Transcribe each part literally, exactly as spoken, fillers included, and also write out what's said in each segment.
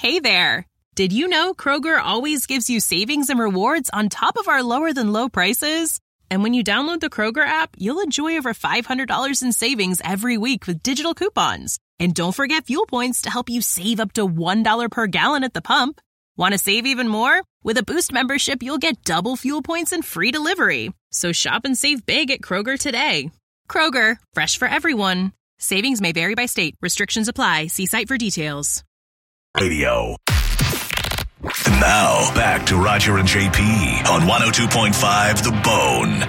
Hey there. Did you know Kroger always gives you savings and rewards on top of our lower-than-low prices? And when you download the Kroger app, you'll enjoy over five hundred dollars in savings every week with digital coupons. And don't forget fuel points to help you save up to one dollar per gallon at the pump. Want to save even more? With a Boost membership, you'll get double fuel points and free delivery. So shop and save big at Kroger today. Kroger, fresh for everyone. Savings may vary by state. Restrictions apply. See site for details. Radio. And now, back to Roger and J P on one oh two point five The Bone.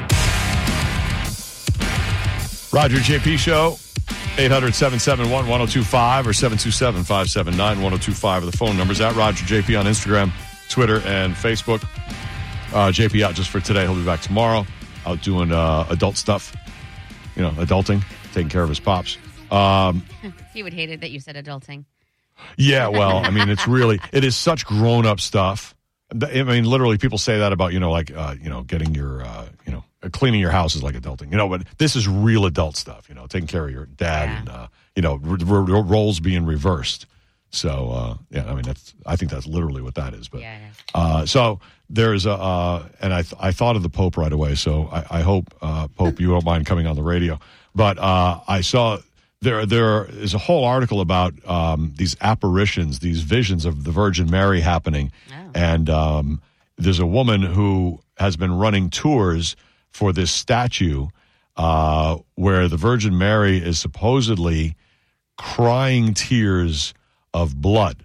Roger and J P Show, eight hundred, seven seven one, one oh two five or seven two seven, five seven nine, one oh two five are the phone numbers. At Roger J P on Instagram, Twitter, and Facebook. Uh, J P out just for today. He'll be back tomorrow. Out doing uh, adult stuff. You know, adulting, taking care of his pops. Um, he would hate it that you said adulting. Yeah, well, I mean, it's really, it is such grown-up stuff. I mean, literally, people say that about, you know, like, uh, you know, getting your, uh, you know, cleaning your house is like adulting, you know, but this is real adult stuff, you know, taking care of your dad yeah. and, uh, you know, r- r- roles being reversed. So, uh, yeah, I mean, that's, I think that's literally what that is. But, yeah, uh, so there's a, uh, and I, th- I thought of the Pope right away. So I, I hope, uh, Pope, you don't mind coming on the radio. But, uh, I saw, There, there is a whole article about um, these apparitions, these visions of the Virgin Mary happening. Oh. And um, there's a woman who has been running tours for this statue uh, where the Virgin Mary is supposedly crying tears of blood.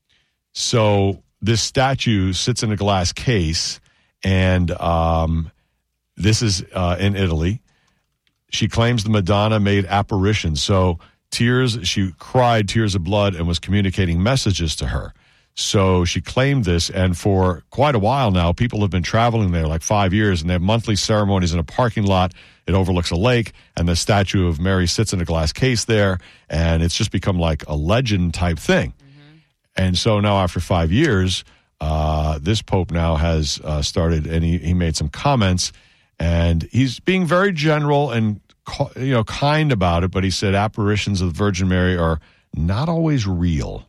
So this statue sits in a glass case, and um, this is uh, in Italy. She claims the Madonna made apparitions. So tears, she cried tears of blood and was communicating messages to her. So she claimed this, and for quite a while now, people have been traveling there, like five years, and they have monthly ceremonies in a parking lot. It overlooks a lake, and the statue of Mary sits in a glass case there, and it's just become like a legend type thing. Mm-hmm. And so now after five years, uh, this Pope now has uh, started, and he, he made some comments. And he's being very general and, you know, kind about it, but he said apparitions of the Virgin Mary are not always real.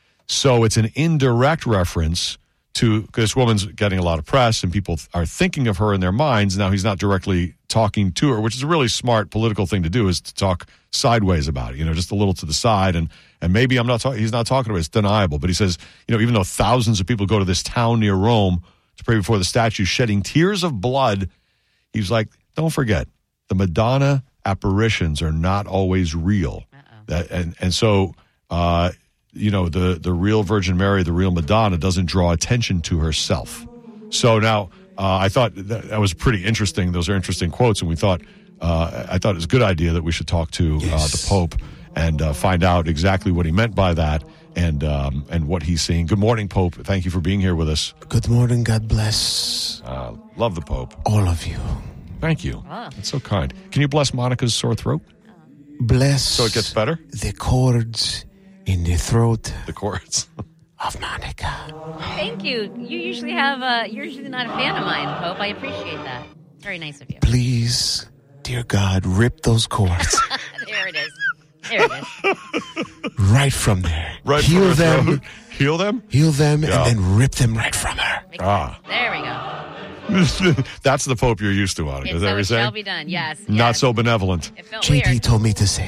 So it's an indirect reference to, because this woman's getting a lot of press and people are thinking of her in their minds. Now he's not directly talking to her, which is a really smart political thing to do, is to talk sideways about it, you know, just a little to the side. And and maybe I'm not talking, he's not talking to her, it's deniable. But he says, you know, even though thousands of people go to this town near Rome to pray before the statue, shedding tears of blood, he's like, don't forget, the Madonna apparitions are not always real. That, and, and so, uh, you know, the, the real Virgin Mary, the real Madonna, doesn't draw attention to herself. So now, uh, I thought that, that was pretty interesting. Those are interesting quotes, and we thought, uh, I thought it was a good idea that we should talk to yes. uh, the Pope and uh, find out exactly what he meant by that and um, and what he's seeing. Good morning, Pope. Thank you for being here with us. Good morning. God bless. Uh, love the Pope. All of you. Thank you. Oh. That's so kind. Can you bless Monica's sore throat? Bless. So it gets better? The cords in the throat. The cords. Of Monica. Thank you. You usually have, uh, you're usually not a fan of mine, Pope. I appreciate that. It's very nice of you. Please, dear God, rip those cords. There it is. There it is. Right from there. Right Heal from them. Throat. Heal them? Heal them yeah. and then rip them right from her. Ah. There we go. That's the Pope you're used to, Monica. Is that what you're saying? It shall be done, yes. Not yes. so benevolent. It felt J P weird. told me to say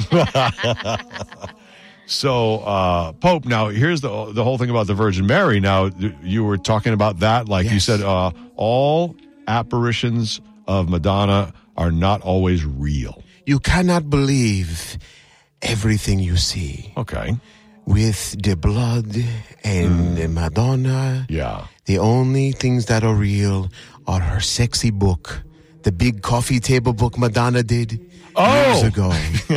that. So, uh, Pope, now here's the the whole thing about the Virgin Mary. Now, you were talking about that, like yes. you said, uh, all apparitions of Madonna are not always real. You cannot believe everything you see. Okay. With the blood and mm. the Madonna, yeah, the only things that are real are her sexy book, the big coffee table book Madonna did oh. years ago.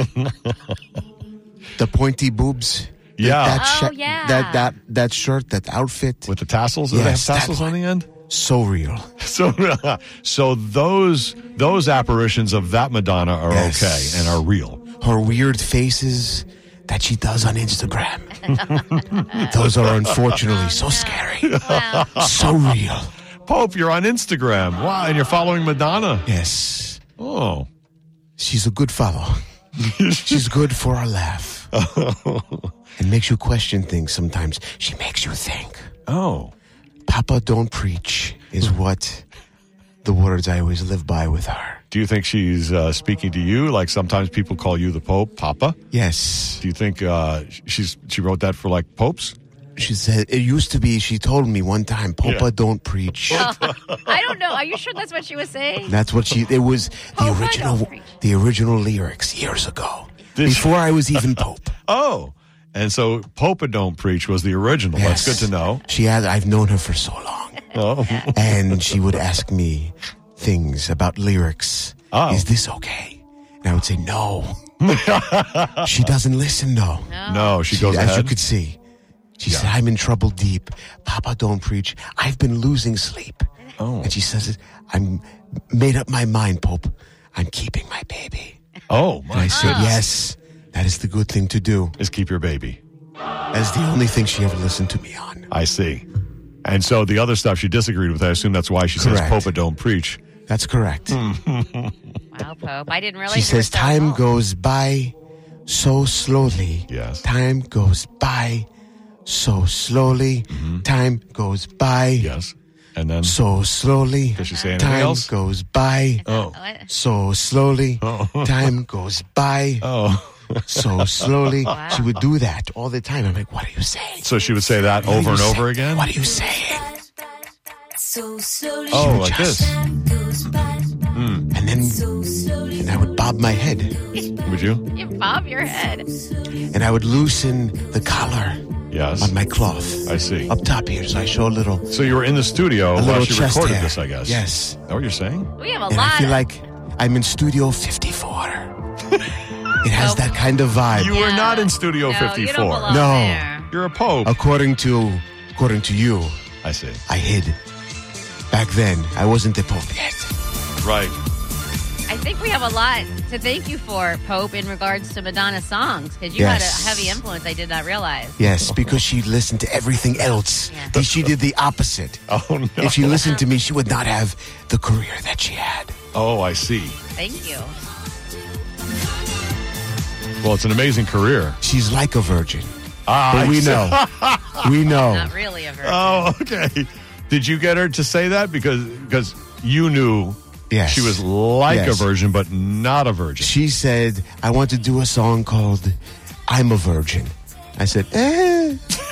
The pointy boobs. Yeah. That, that oh, sh- yeah. That, that, that shirt, that outfit. With the tassels? Yes, Do they have tassels on the end? So real. So so those those apparitions of that Madonna are yes. okay and are real. Her weird faces that she does on Instagram. Those are unfortunately so scary. Wow. So real. Pope, you're on Instagram. Wow, and you're following Madonna. Yes. Oh. She's a good follow. She's good for a laugh. and makes you question things sometimes. She makes you think. Oh. Papa, don't preach is what the words I always live by with her. Do you think she's uh, speaking to you? Like sometimes people call you the Pope, Papa? Yes. Do you think uh, she's she wrote that for like popes? She said, it used to be, she told me one time, Papa, Yeah. don't preach. I don't know. Are you sure that's what she was saying? That's what she, it was the Papa, original, don't preach. the original lyrics years ago. Did she- Before I was even Pope. Oh. And so Popa Don't Preach was the original. Yes. That's good to know. She had, I've known her for so long. Oh. And she would ask me things about lyrics. Oh. Is this okay? And I would say, no. She doesn't listen, though. No, she goes as ahead. you could see. She said, I'm in trouble deep. Papa, don't preach. I've been losing sleep. Oh. And she says, I'm made up my mind, Pope. I'm keeping my baby. Oh, And I my said, goodness. yes, that is the good thing to do. Is keep your baby. That's the only thing she ever listened to me on. I see. And so the other stuff she disagreed with, I assume that's why she Correct. says Popa Don't Preach. That's correct. Wow, Pope. I didn't realize She you were says, so time involved. goes by so slowly. Yes. Time goes by so slowly. Time goes by Yes. And then, so slowly. does she say anything Time else? goes by Oh. What? so slowly. Time goes by Oh. so slowly. She would do that all the time. I'm like, what are you saying? So she would say that What are over you and saying? over again? What are you saying? Oh, like just- this. And then and I would bob my head. Would you? You bob your head. And I would loosen the collar Yes. on my cloth. I see. Up top here, so I show a little, So you were in the studio a while little she chest recorded hair. this, I guess. Yes. Is that what you're saying? We have a And lot. I feel of- like I'm in Studio fifty-four. It has that kind of vibe. You were not in Studio no, fifty-four. You don't belong No. there. You're a Pope. According to, according to you, I see. I hid. Back then, I wasn't the Pope yet. Right. I think we have a lot to thank you for, Pope, in regards to Madonna songs, because you Yes. had a heavy influence I did not realize. Yes, because she listened to everything else. Yeah. And she did the opposite. Oh, no. If she listened to me, she would not have the career that she had. Oh, I see. Thank you. Well, it's an amazing career. She's like a virgin. Ah, But I we see. know. We know. Not really a virgin. Oh, okay. Did you get her to say that because because you knew Yes. she was like Yes. a virgin but not a virgin? She said, I want to do a song called I'm a Virgin. I said, eh.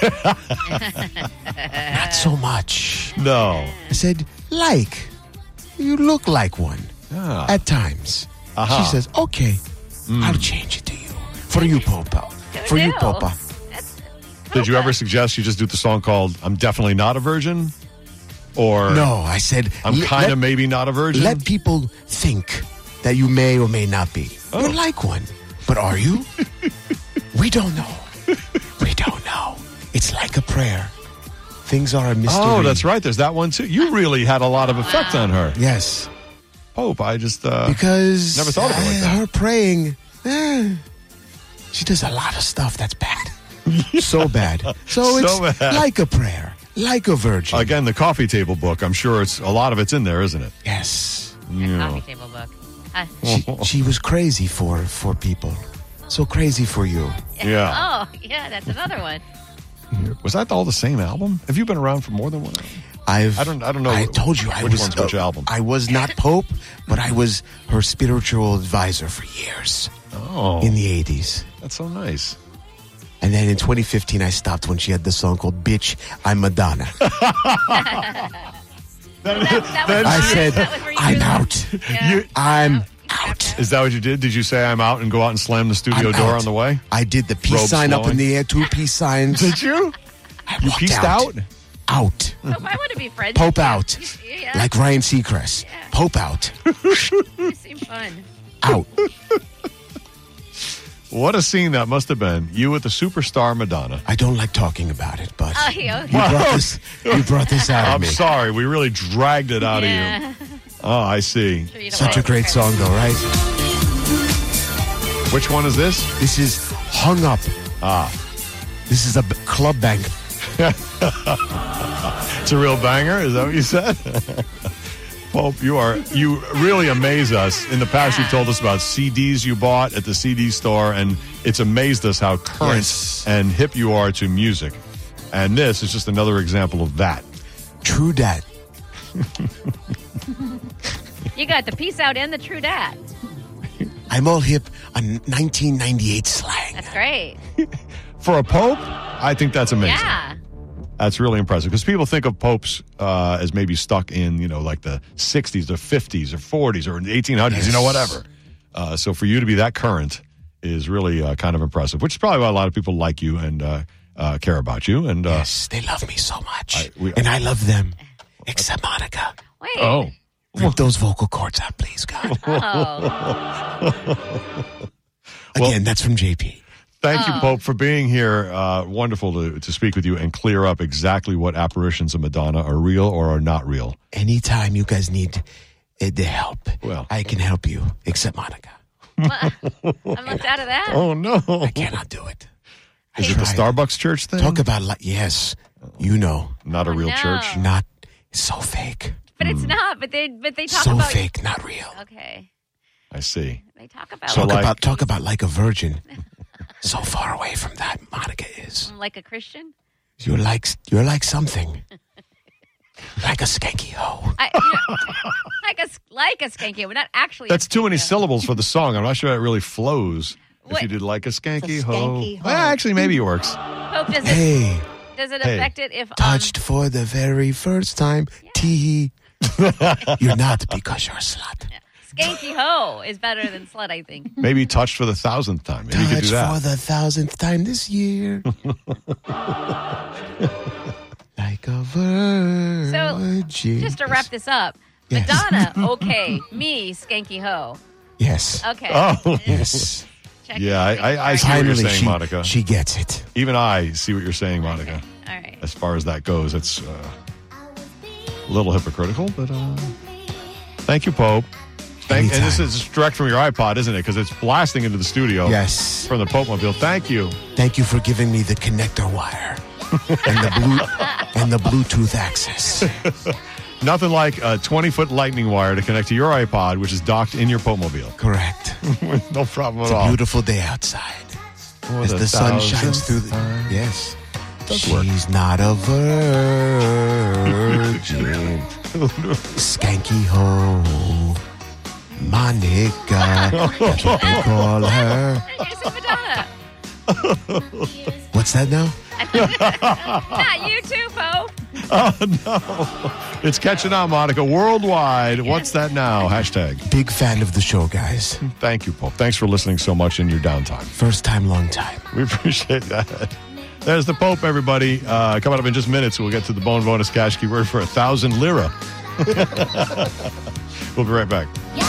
Not so much. No. I said, like. You look like one. Ah. At times. Aha. She says, okay, I'll change it to you. For you, Popa. For you, do. Popa. That's- Did you ever suggest you just do the song called I'm Definitely Not a Virgin? Or No, I said, I'm let- kind of maybe not a virgin? Let people think that you may or may not be. Oh. You're like one. But are you? We don't know. We don't know. It's like a prayer. Things are a mystery. Oh, that's right. There's that one too. You really had a lot of effect on her. Yes. Pope, I just uh Because never thought of it like uh, that. her praying, eh, she does a lot of stuff that's bad. So bad. So it's So bad. like a prayer. Like a virgin. again the coffee table book. I'm sure it's a lot of it's in there, isn't it? Yes. a coffee table book. Uh, She, she was crazy for, for people. So crazy for you. Yeah. oh, yeah, that's another one. Was that all the same album? Have you been around for more than one album? I've, I don't- I don't know I wh- told you I which was one's which album. I was not Pope, but I was her spiritual advisor for years Oh, in the eighties. that's so nice. And then in twenty fifteen, I stopped when she had the song called "Bitch, I'm Madonna." That, that was I mine. said, That was where you "I'm were- out. Yeah. You- I'm out." Is that what you did? Did you say I'm out and go out and slam the studio I'm door out. on the way? I did the peace Robe sign up flowing. in the air, two peace signs. Did you? I You walked pieced out? Out. Pope, I want to be friends. Pope with you. out. You- Yeah, Like Ryan Seacrest. Pope out. you seem fun. Out. What a scene that must have been. You with the superstar Madonna. I don't like talking about it, but Oh, yeah, okay. you, brought this, you brought this out of I'm me. sorry. We really dragged it out Yeah. of you. Oh, I see. Sure you don't Such want a to great be song, though, right? Which one is this? This is Hung Up. Ah, This is a b- club banger. it's a real banger. Is that what you said? Pope, you are you really amaze us. In the past, you've told us about C Ds you bought at the C D store, and it's amazed us how current Yes. and hip you are to music. And this is just another example of that. True dat. You got the peace out and the true dat. I'm all hip on nineteen ninety-eight slang. That's great. For a Pope, I think that's amazing. Yeah. That's really impressive because people think of popes uh, as maybe stuck in, you know, like the sixties or fifties or forties or the eighteen hundreds, Yes. you know, whatever. Uh, so for you to be that current is really uh, kind of impressive, which is probably why a lot of people like you and uh, uh, care about you. And uh, Yes, they love me so much. I- we- and I love them. Except Monica. Wait. oh, Rip those vocal cords out, please, God. Oh. Again, that's from J P. thank you, Oh. Pope, for being here. Uh, wonderful to, to speak with you and clear up exactly what apparitions of Madonna are real or are not real. Anytime you guys need uh, the help, Well. I can help you. Except Monica. I'm left out of that. Oh, no. I cannot do it. Is it the tried. Starbucks church thing? Talk about, li- yes, you know, Not a Oh, real no. church? not so fake. But it's not. But they but they talk So about fake, not real. Okay. I see. They talk about So Talk like- about talk about like a virgin. So far away from that, Monica is. like a Christian. You're like you're like something. Like a skanky hoe. I, you know, like a like a skanky, but not actually. That's a too many skanky. syllables for the song. I'm not sure that really flows. If What? you did like a skanky, It's a hoe. skanky hoe. Well, actually, maybe it works. Pope, does it Hey, does it Hey. affect it if um, touched for the very first time. Tee. You're not because you're a slut. skanky hoe is better than slut? I think. Maybe touched for the thousandth time. Maybe you could do Touched for that. the thousandth time this year. Like a virgin. Just to wrap this up, Yes. Madonna, okay, me, skanky hoe, Yes. okay. Oh, Yes. Check yeah, it. I, I, I see All what right. you're Finally, saying, she, Monica. she gets it. Even I see what you're saying, Monica. All right. As far as that goes, it's uh, a little hypocritical, but uh, thank you, Pope. Thank, and this Anytime. is direct from your iPod, isn't it? Because it's blasting into the studio. Yes. From the Pope Mobile. Thank you. Thank you for giving me the connector wire and the blue and the Bluetooth access. Nothing like a twenty-foot lightning wire to connect to your iPod, which is docked in your Pope Mobile. Correct. No problem It's at a all. beautiful day outside. For As the sun thousandth shines through the time. yes. does work. She's not a virgin. Skanky hoe. Monica. That's what they call her. You're gonna sing Madonna. What's that now? Not you too, Pope. Oh, no. It's catching on, Monica. Worldwide. What's that now? Hashtag. Big fan of the show, guys. Thank you, Pope. Thanks for listening so much in your downtime. First time, long time. We appreciate that. There's the Pope, everybody. Uh, coming up in just minutes, we'll get to the bone bonus cash keyword for a thousand lira. We'll be right back.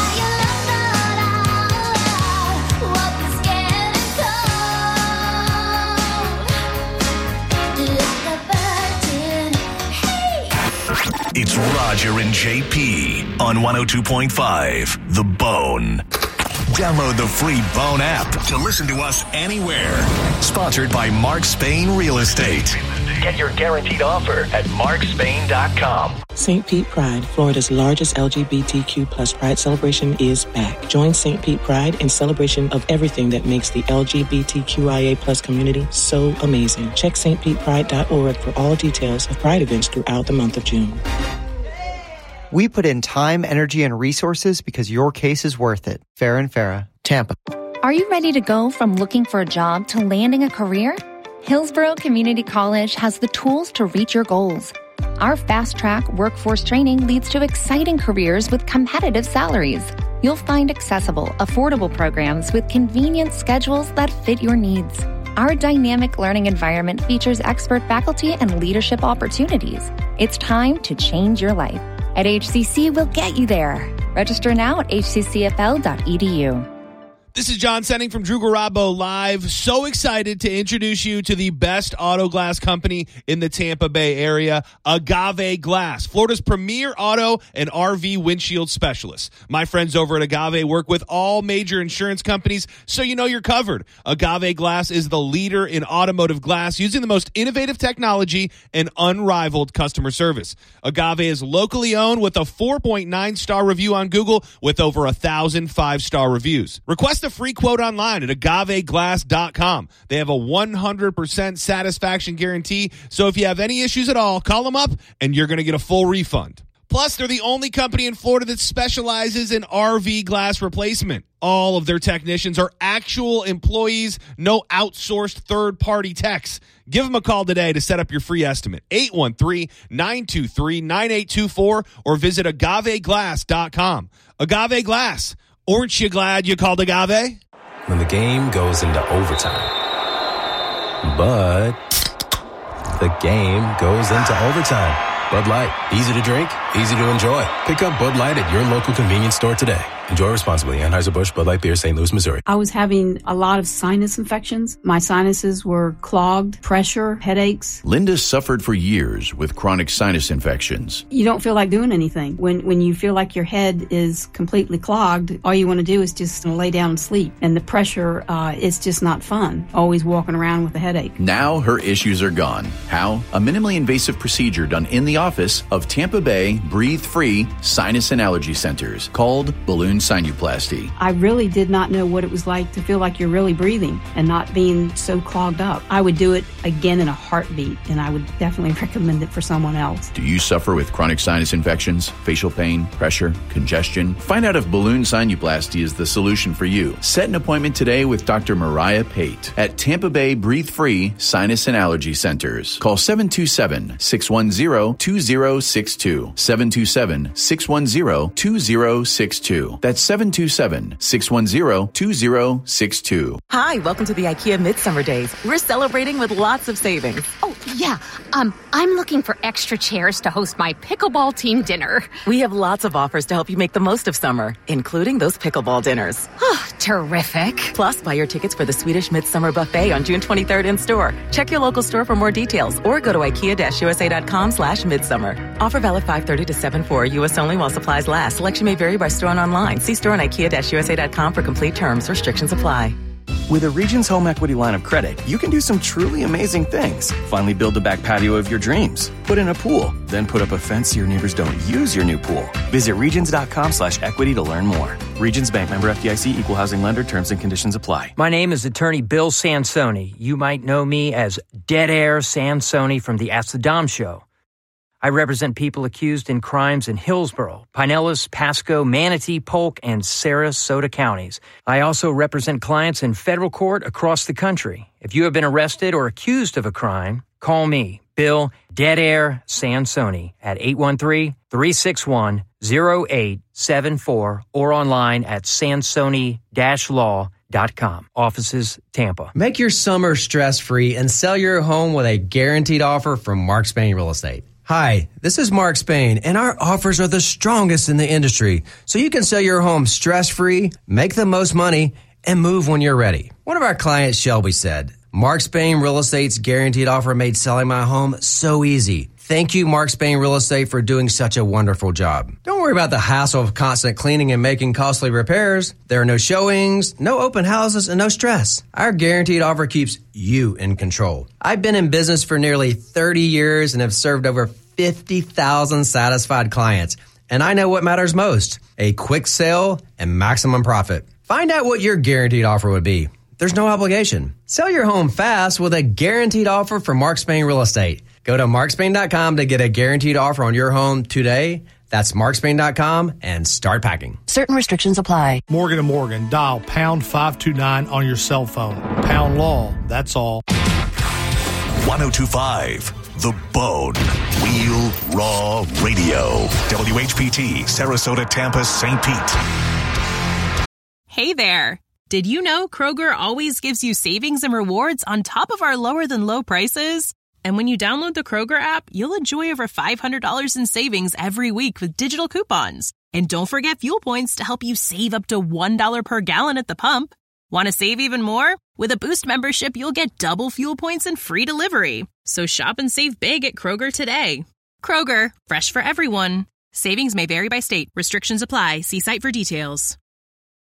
It's Roger and J P on one oh two point five The Bone. Download the free Bone app to listen to us anywhere. Sponsored by Mark Spain Real Estate. Get your guaranteed offer at mark spain dot com. Saint Pete Pride, Florida's largest L G B T Q plus pride celebration, is back. Join Saint Pete Pride in celebration of everything that makes the L G B T Q I A plus community so amazing. Check s t pete pride dot org for all details of pride events throughout the month of June. We put in time, energy, and resources because your case is worth it. Farah and Farah, Tampa. Are you ready to go from looking for a job to landing a career? Hillsborough Community College has the tools to reach your goals. Our fast-track workforce training leads to exciting careers with competitive salaries. You'll find accessible, affordable programs with convenient schedules that fit your needs. Our dynamic learning environment features expert faculty and leadership opportunities. It's time to change your life. At H C C, we'll get you there. Register now at h c c f l dot e d u. This is John Senning from Drew Garabo Live. So excited to introduce you to the best auto glass company in the Tampa Bay area, Agave Glass, Florida's premier auto and R V windshield specialist. My friends over at Agave work with all major insurance companies, so you know you're covered. Agave Glass is the leader in automotive glass, using the most innovative technology and unrivaled customer service. Agave is locally owned with a four point nine star review on Google with over a thousand five-star reviews. Request a free quote online at agave glass dot com. They have a one hundred percent satisfaction guarantee, so if you have any issues at all, call them up and you're going to get a full refund. Plus, they're the only company in Florida that specializes in R V glass replacement. All of their technicians are actual employees, no outsourced third-party techs. Give them a call today to set up your free estimate, eight one three, nine two three, nine eight two four, or visit agave glass dot com. Agave Glass. Aren't you glad you called Agave? When the game goes into overtime. But the game goes into overtime. Bud Light. Easy to drink, easy to enjoy. Pick up Bud Light at your local convenience store today. Enjoy responsibly. Anheuser-Busch Bud Light Beer, Saint Louis, Missouri. I was having a lot of sinus infections. My sinuses were clogged, pressure, headaches. Linda suffered for years with chronic sinus infections. You don't feel like doing anything. When when you feel like your head is completely clogged, all you want to do is just lay down and sleep. And the pressure, uh, it's just not fun, always walking around with a headache. Now her issues are gone. How? A minimally invasive procedure done in the office of Tampa Bay Breathe Free Sinus and Allergy Centers called balloon sinuplasty. I really did not know what it was like to feel like you're really breathing and not being so clogged up. I would do it again in a heartbeat, and I would definitely recommend it for someone else. Do you suffer with chronic sinus infections, facial pain, pressure, congestion? Find out if balloon sinuplasty is the solution for you. Set an appointment today with Doctor Mariah Pate at Tampa Bay Breathe Free Sinus and Allergy Centers. Call seven two seven, six one zero, two zero six two. seven two seven, six one zero, two zero six two. That's seven two seven, six one zero, two zero six two. Hi, welcome to the IKEA Midsummer Days. We're celebrating with lots of savings. Oh, yeah. Um, I'm looking for extra chairs to host my pickleball team dinner. We have lots of offers to help you make the most of summer, including those pickleball dinners. Oh, terrific. Plus, buy your tickets for the Swedish Midsummer Buffet on June twenty-third in store. Check your local store for more details or go to ikea-usa.com slash midsummer. Offer valid five thirty to seven four, U S only while supplies last. Selection may vary by store and online. See store on ikea-usa dot com for complete terms. Restrictions apply. With a Regions Home Equity line of credit, you can do some truly amazing things. Finally build the back patio of your dreams. Put in a pool. Then put up a fence so your neighbors don't use your new pool. Visit regions.com slash equity to learn more. Regions Bank, member F D I C, equal housing lender. Terms and conditions apply. My name is attorney Bill Sansoni. You might know me as Dead Air Sansoni from the Ask the Dom Show. I represent people accused in crimes in Hillsborough, Pinellas, Pasco, Manatee, Polk, and Sarasota counties. I also represent clients in federal court across the country. If you have been arrested or accused of a crime, call me, Bill Dead Air Sansoni, at eight one three, three six one, zero eight seven four or online at sansoni dash law dot com. Offices, Tampa. Make your summer stress-free and sell your home with a guaranteed offer from Mark Spain Real Estate. Hi, this is Mark Spain, and our offers are the strongest in the industry, so you can sell your home stress-free, make the most money, and move when you're ready. One of our clients, Shelby, said, Mark Spain Real Estate's guaranteed offer made selling my home so easy. Thank you, Mark Spain Real Estate, for doing such a wonderful job. Don't worry about the hassle of constant cleaning and making costly repairs. There are no showings, no open houses, and no stress. Our guaranteed offer keeps you in control. I've been in business for nearly thirty years and have served over fifty thousand satisfied clients. And I know what matters most, a quick sale and maximum profit. Find out what your guaranteed offer would be. There's no obligation. Sell your home fast with a guaranteed offer from Mark Spain Real Estate. Go to mark spain dot com to get a guaranteed offer on your home today. That's mark spain dot com and start packing. Certain restrictions apply. Morgan and Morgan. Dial pound five two nine on your cell phone. Pound law. That's all. one oh two point five The Bone. Wheel Raw Radio. W H P T, Sarasota, Tampa, Saint Pete. Hey there. Did you know Kroger always gives you savings and rewards on top of our lower than low prices? And when you download the Kroger app, you'll enjoy over five hundred dollars in savings every week with digital coupons. And don't forget fuel points to help you save up to one dollar per gallon at the pump. Want to save even more? With a Boost membership, you'll get double fuel points and free delivery. So shop and save big at Kroger today. Kroger, fresh for everyone. Savings may vary by state. Restrictions apply. See site for details.